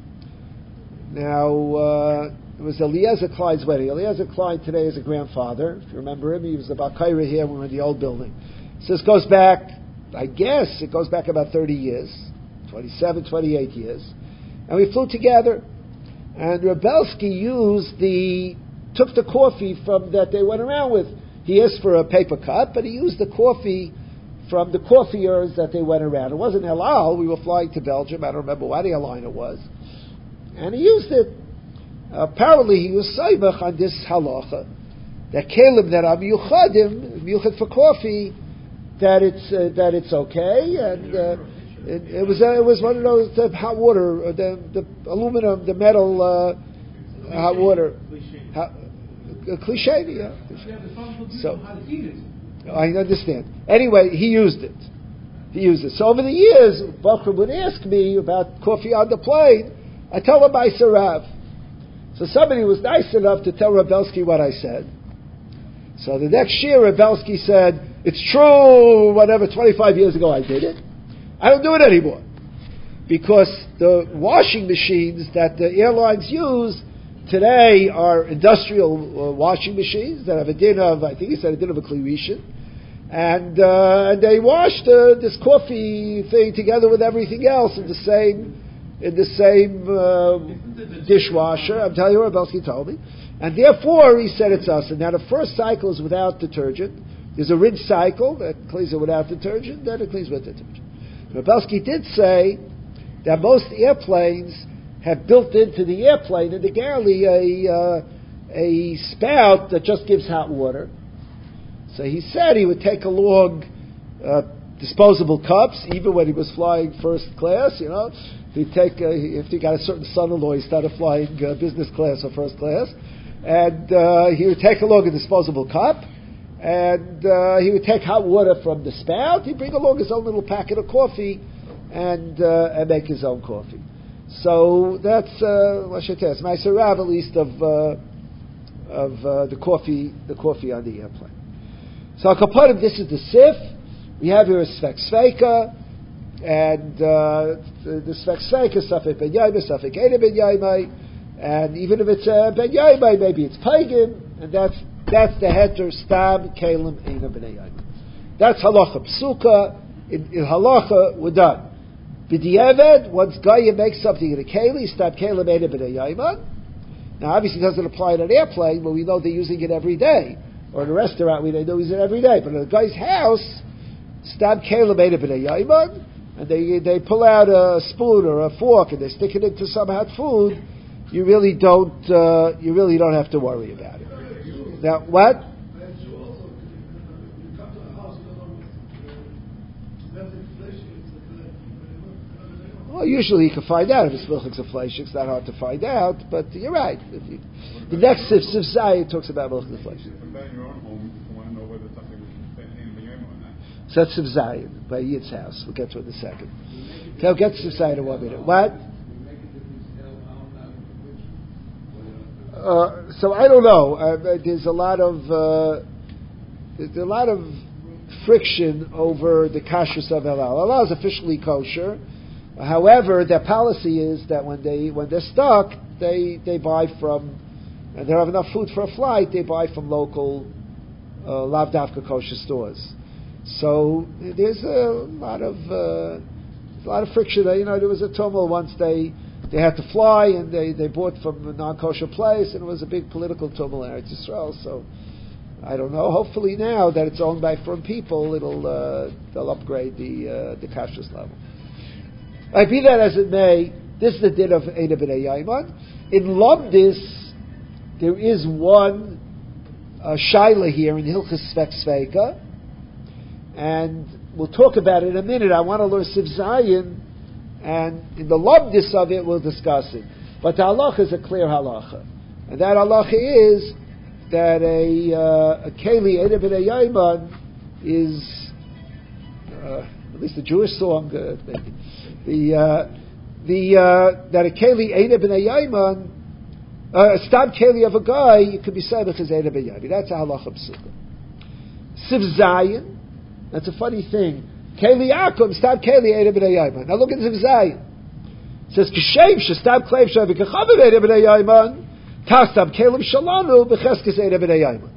Now, it was Eliezer Klein's wedding. Eliezer Klein today is a grandfather. If you remember him, he was the Bakaira here when we were in the old building. So this goes back, I guess, it goes back about 30 years, 27, 28 years. And we flew together. And Rav Belsky took the coffee from that they went around with. He asked for a paper cup, but he used the coffee from the coffeers that they went around. It wasn't El Al. We were flying to Belgium. I don't remember what airline it was. And he used it. Apparently, he was saibach on this halacha that kelim that are miyuchad for coffee, that it's okay, and it was one of those the hot water, the aluminum, the metal hot water. Cliche, yeah. So I understand. Anyway, he used it. So over the years, Bachram would ask me about coffee on the plane. I tell him by Sarav. So somebody was nice enough to tell Rav Belsky what I said. So the next year, Rav Belsky said, it's true, whatever, 25 years ago I did it. I don't do it anymore. Because the washing machines that the airlines use today are industrial washing machines that have a din of, I think he said a din of a klirishin. And they wash this coffee thing together with everything else in the same dishwasher. I'm telling you what Belsky told me. And therefore, he said it's us. And now the first cycle is without detergent. There's a rinse cycle that cleans it without detergent, then it cleans with detergent. But Belsky did say that most airplanes have built into the airplane in the galley a spout that just gives hot water. So he said he would take along disposable cups, even when he was flying first class. He'd take if he got a certain son-in-law, he started flying business class or first class, and he would take along a disposable cup, and he would take hot water from the spout. He'd bring along his own little packet of coffee, and make his own coffee. So that's what should I tell you? It's Ma'aser Rav, at least of the coffee on the airplane. So Akaparim, this is the sif. We have here a Sfek Sveika, and the Sfek Sveika, Safek Ben Yaimai, Safek Eina Ben Yaimai, and even if it's Ben Yaimai, maybe it's Pagan, and that's the heter Stam Kalim Eina Ben Yaimai. That's Halacha Psuka. In Halacha, we're done. B'di'eved, once Gaia makes something in a Keli, Stam Kalim Eina Ben Yaimai. Now, obviously, it doesn't apply on an airplane, but we know they're using it every day. Or in a restaurant, they know use it every day. But in a guy's house, Stam Kalim Eina Ben Yaimai, and they pull out a spoon or a fork and they stick it into some hot food, you really don't have to worry about it. Now, what? Well, usually you can find out if it's milchik zefleish. It's not hard to find out, but you're right. The next Sif Zayin talks about milchik zefleish. So that's Sif Zayin by Yid's house. We'll get to it in a second. Okay, we'll get to Sif Zayin in 1 minute. What? So I don't know. There's a lot of friction over the kashrus of El Al. El Al is officially kosher. However, their policy is that when they're stuck, they buy from, and they don't have enough food for a flight, they buy from local Lav Davka kosher stores. So there's a lot of friction. There was a tumult once they had to fly and they bought from a non-kosher place, and it was a big political tumult in Eretz Yisrael. So I don't know. Hopefully now that it's owned by foreign people, they'll upgrade the kashrus level. Be that as it may, this is the din of Eina B'nai Yaiman. In Lomdis, there is one shaila here in Hilchas Sfek Sveika, and we'll talk about it in a minute. I want to learn Sif Zayin, and in the Lomdis of it, we'll discuss it. But the halacha is a clear halacha, and that halacha is that a keli Eina B'nai Yaiman is at least the Jewish song, maybe. That a keli Eina B'nai Yaiman, a stam keli of a guy, you could be saying as Eina B'nai Yaiman. That's a halacha psuka. Sif Zayin, that's a funny thing. Keli Akum, stam keli Eina B'nai Yaiman. Now look at Sif Zayin. It says Kishem shestam kleim shav v'kachavim Eina B'nai Yaiman, tastam kelim shalanu b'cheskes Eina B'nai Yaiman.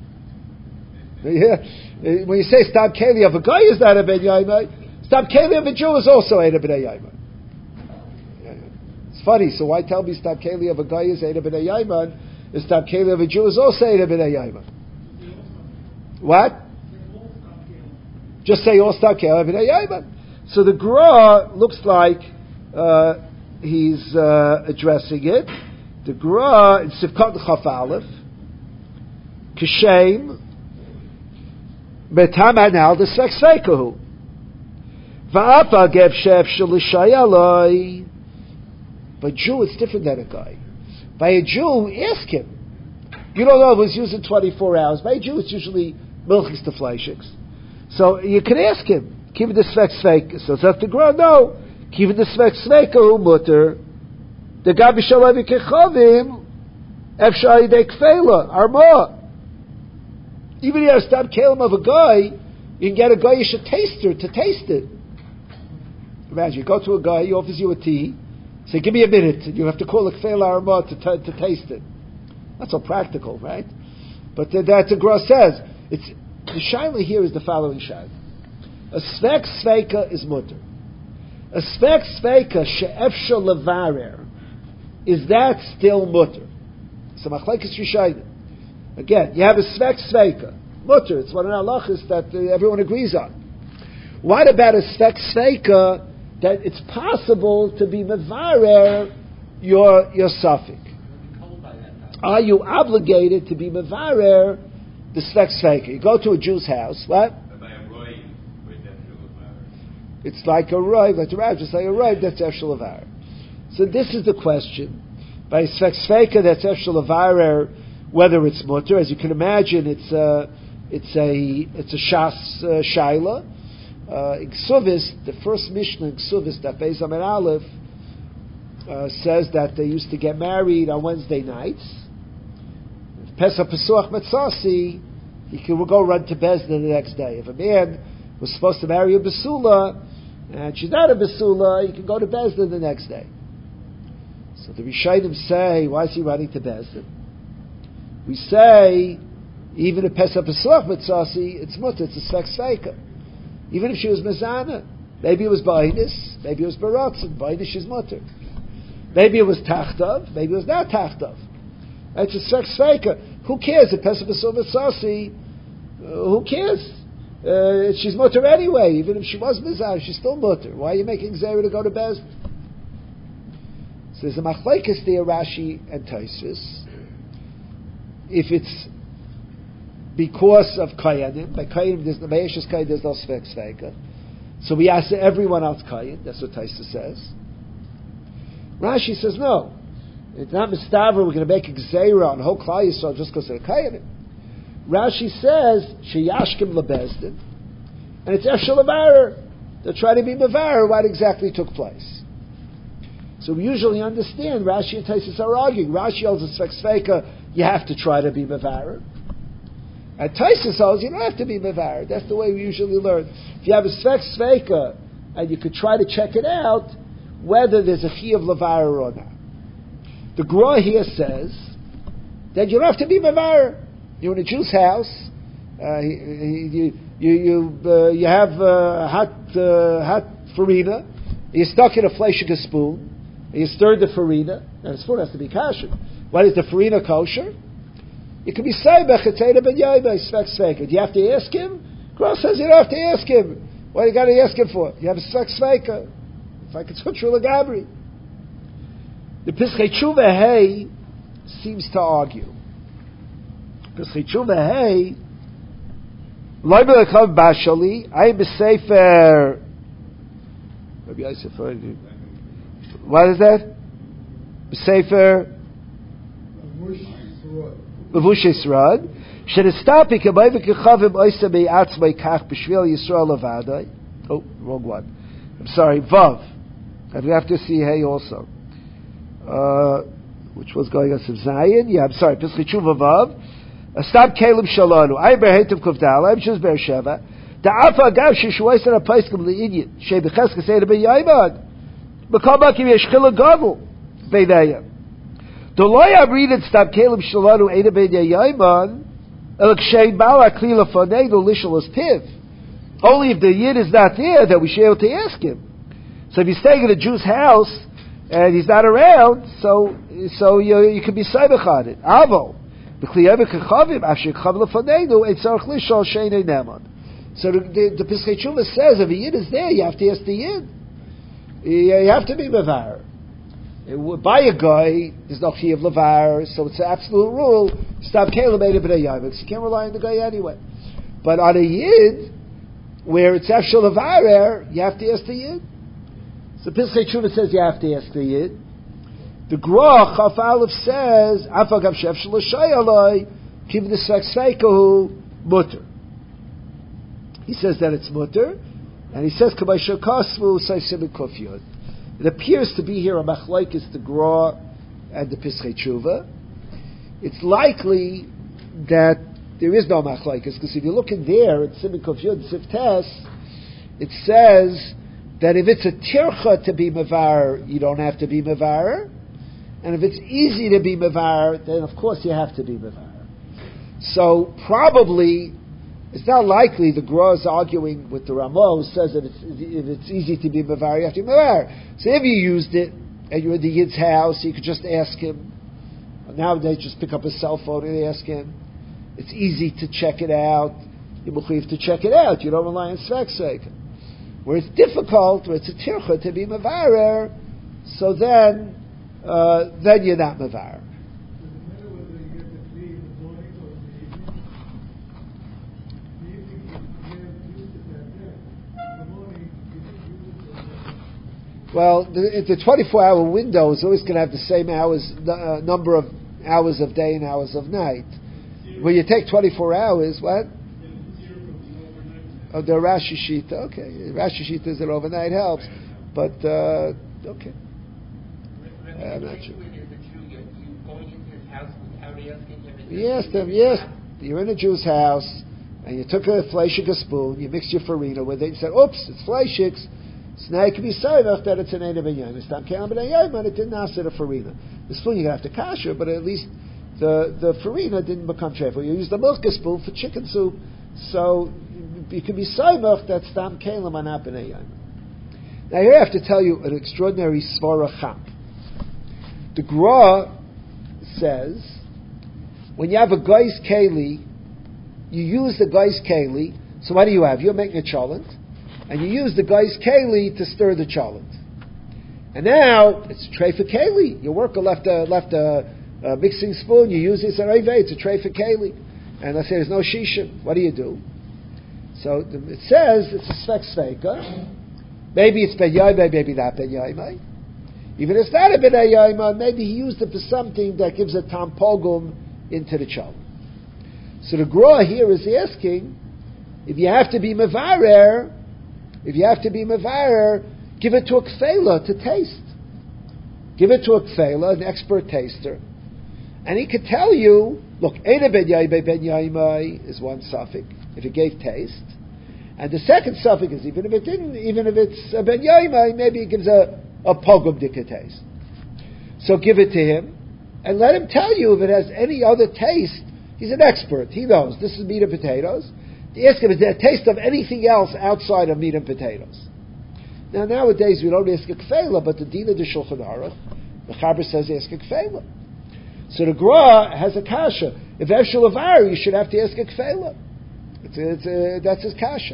When you say stam keli of a guy is not a ben Yaiman, stam keli of a Jew is also Eina B'nai Yaiman. It's funny, so why tell me stam keli of a guy is Eina B'nai Yaiman, and stam keli of a Jew is also Eina B'nai Yaiman? What? Just say all stam keli of B'nai Yaiman. So the Gra looks like he's addressing it. The Gra in Sivkot Chaf Aleph, Kishem, Metam Anal the Sfek Sveikahu. Va'apa gev shef shalishayaloi. By Jew, it's different than a guy. By a Jew, ask him. You don't know if it was used in 24 hours. By a Jew, it's usually milchis to fleishiks. So you can ask him. Keep the Sfek Sveika. So it's up to grow. No. Keep the Sfek Sveika mutter. The gabi shalavi kechavim. Efshai de kfela. Arma. Even if you have a stam kelim of a guy, you can get a guy you should taste her to taste it. Imagine, you go to a guy, he offers you a tea, say, give me a minute, and you have to call a kfeil arma to taste it. Not so practical, right? But that the Gra says, the shaila here is the following shaila. A Sfek Sveika is mutter. A Sfek Sveika she'efsha levarer, is that still mutter? So machlekes Rishayim. Again, you have a Sfek Sveika, mutter, it's one of the halachas that everyone agrees on. What about a Sfek Sveika that it's possible to be mevarer your suffix? Are you obligated to be mevarer the Svek Sveika. You go to a Jew's house, what? It's like a roiv, like the Rav, just like a roiv, that's Efshel Avar. So this is the question. By Svek Sveika, that's Efshel Avar, whether it's mutter. As you can imagine, it's a Shas Shaila. In Ksuvis, the first Mishnah in Ksuvis, that Beis Amar Aleph, says that they used to get married on Wednesday nights. Pesach Pesuach Matzasi, he could go run to Bezdin the next day. If a man was supposed to marry a Basula, and she's not a Basula, he can go to Bezdin the next day. So the Rishayim say, why is he running to Bezdin? We say, even if Pesach Pesuach Matzasi, it's mutter, it's a Svek Sveika. Even if she was Mezana, maybe it was Ba'inus, maybe it was Baratzin, Ba'inus is mutter. Maybe it was Tachtav, maybe it was not Tachtav. It's a Svek Sveika. Who cares? If Pesach Pesuach Matzasi, who cares? She's mutter anyway. Even if she was Mezana, she's still mutter. Why are you making Zera to go to Bez? So there's a machlekes there, Rashi and Tosfos. If it's because of Kayanim, by Kayanim, there's no Me'eshes Kayanim, there's no Svek Sveika. So we ask everyone else Kayan. That's what Tosfos says. Rashi says no. It's not Mistaver, we're going to make a Gzeira on the whole Klal Yisrael just because of the Kayanim. Rashi says, Sheyashkim lebezdin, and it's Efshel Avar. They're trying to be Mevar what exactly took place. So we usually understand Rashi and Tosfos are arguing. Rashi holds a Svek Sveika, you have to try to be Mevar. And Tosfos holds you don't have to be Mevar. That's the way we usually learn. If you have a Svek Sveika, and you could try to check it out, whether there's a Chi of Levar or not. The Gra here says that you don't have to be Mevar. You're in a Jew's house. You have hot farina. You're stuck in a fleshika spoon. And you stir the farina. And the spoon has to be kosher. What is the farina kosher? It could be saibach etzeda ben yaibah svek sveika. Do you have to ask him? Gra says you don't have to ask him. What do you got to ask him for? You have a svek sveika. It's like it's Hutra Lagabri. The Pischei Tshuva Hey seems to argue. Pischei Tshuva Hey, Loi B'Lechav Bashali, I B'Sefer, Rabbi Yosef, what is that? B'Sefer, Levush Yisrod, Shedestapi Kabay V'Kechavim Oysa Be'atzmai Kach B'Shvil Yisrael Avadai. Oh, wrong one. I'm sorry, Vav. And we have to see Hey also. Which was going on some Zion. Yeah, I'm sorry. Pischei Tshuva Vav. Stab Kalim Shalanu. I Berhetiv Kuvdal. I'm Shuz Beersheva. Da'afa Gav Shishuais and a Paiskim Le'inyin. Shei B'Cheska Seder B'Yaimad. B'Kabakim Yeshchila Gadol. B'Neyam. Doloi Abridin Stab Kalim Shalanu Eida B'Yaimad. Elk Shei Bala Klila Faneidu Lishalas Piv. Only if the Yid is not there that we should be able to ask him. So if he's staying in a Jew's house and he's not around, so you can be saibach on it. Avo, so the Pischei Tshuva says if a Yid is there, you have to ask the Yid. You have to be mevar. By a guy, there's no chi of levar, so it's an absolute rule. Stop Caleb Eida B'nei Yaivik. You can't rely on the guy anyway. But on a Yid, where it's Efshel Levar, you have to ask the Yid. So Pischei Tshuva says you have to ask the Yid. The Gra Chaf Aleph says Afagav Shefshel L'Shayaloi Kiv Nisvek Sveikahu Mutter. He says that it's mutter, and he says Kabay Shokasvu Saisim Kufyud. It appears to be here a machlokes the Gra and the Pischei Tshuva. It's likely that there is no machlokes because if you look in there at Siman Kufyud Siftes, it says that if it's a tircha to be mevar, you don't have to be mevar. And if it's easy to be mevar, then of course you have to be mevar. So probably, it's not likely the Gra is arguing with the Ramah who says that if it's easy to be mevar, you have to be mevar. So if you used it, and you're in the Yid's house, you could just ask him. Nowadays just pick up a cell phone and ask him. It's easy to check it out. You're mechuyev to check it out. You don't rely on Svek Sveika. Where it's difficult, where it's a tircha to be mevarer, so then you're not mevarer. Well, the 24-hour window is always going to have the same hours, number of hours of day and hours of night. When you take 24 hours, what? Oh, the Rashi Shita. Okay, Rashi Shita is that overnight helps, but okay. I'm not sure. Yes, yes. You're in a Jew's house, and you took a fleishik spoon, you mixed your farina with it, you said, oops, it's fleishiks. So now you can be sorry enough that it's an Eina B'Yom. It's Tam Ke'am B'Yom, and it didn't ask it a farina. The spoon you're going to have to kasher, but at least the farina didn't become treifel. You used the milk spoon for chicken soup, so you can be sorry enough that it's Tam Ke'am and not B'nei Yom. Now here I have to tell you an extraordinary svara chap. The Gra says, when you have a guy's keli, you use the guy's keli, so what do you have? You're making a cholent, and you use the guy's keli to stir the cholent. And now, it's a tray for keli. Your worker left a mixing spoon, you use it, it's a tray for keli. And let's say there's no shisha. What do? So it says, it's a svek sveika. Maybe it's ben yaimai, maybe not ben yaimai. Even if it's not a ben yaimai, maybe he used it for something that gives a tam pogum into the cholent. So the Gra here is asking, if you have to be mevarer, give it to a kfela to taste. Give it to a kfela, an expert taster, and he could tell you, look, Eina ben yaimai is one suffix, if it gave taste, and the second suffix is even if it's a ben yaimai, maybe it gives a pogum dika taste. So give it to him, and let him tell you if it has any other taste. He's an expert. He knows this is meat and potatoes. You ask him, is there a taste of anything else outside of meat and potatoes? Now, nowadays, we don't ask a kfela, but the Dina de Shulchan Aruch, the Chaber says ask a kfela. So the Gra has a kasha. If Evshel Avar, you should have to ask a kfela. That's his kasha.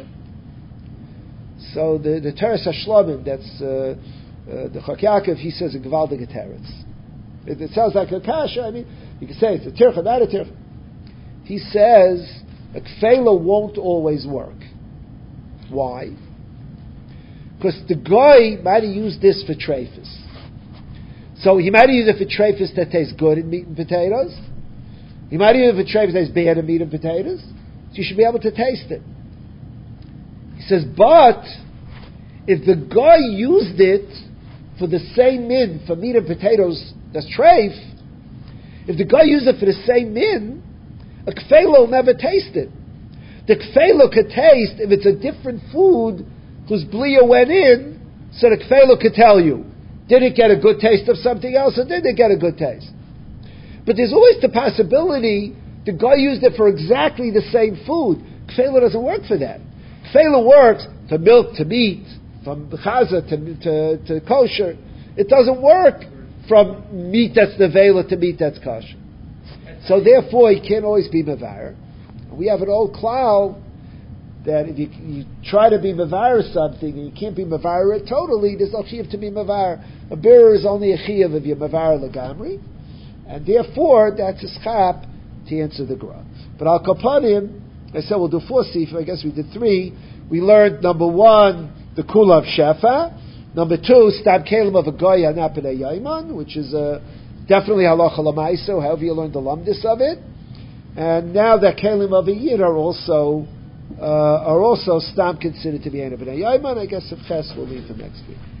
So the Teres HaShlomim, that's the Chok Yaakov, he says a Gvaldige Teretz. It sounds like a kasha. I mean, you can say it's a tircha, not a tircha. He says a kfela won't always work. Why? Because the guy might have used this for treifus. So he might have used it for treifus that tastes good in meat and potatoes. He might have used it for treifus that tastes bad in meat and potatoes. So you should be able to taste it. He says, but if the guy used it for the same min, for meat and potatoes, that's treif, if the guy used it for the same min, a kfela will never taste it. The kfela could taste if it's a different food whose blia went in, so the kfela could tell you, did it get a good taste of something else or did it get a good taste? But there's always the possibility the guy used it for exactly the same food. Kfela doesn't work for that. Kfela works for milk to meat, from chaza to kosher. It doesn't work from meat that's nevela to meat that's kosher. So therefore, he can't always be mevar. We have an old klal that if you try to be mevar something and you can't be mevar it totally, there's no chiyuv to be mevar. A bearer is only a chiyuv if you're mevar legamri, and therefore that's a schap to answer the gra. But I'll upon him. I said we'll do 4 sifra. I guess we did 3. We learned number 1 the kula of shefa. Number 2 stab kelim of a goya not b'nei yaiman, which is definitely halacha l'maiso. However you learn the lumdis of it. And now that kelim of a yid are also stam considered to be Eina b'nei yaiman. I guess if ches we'll leave for next week.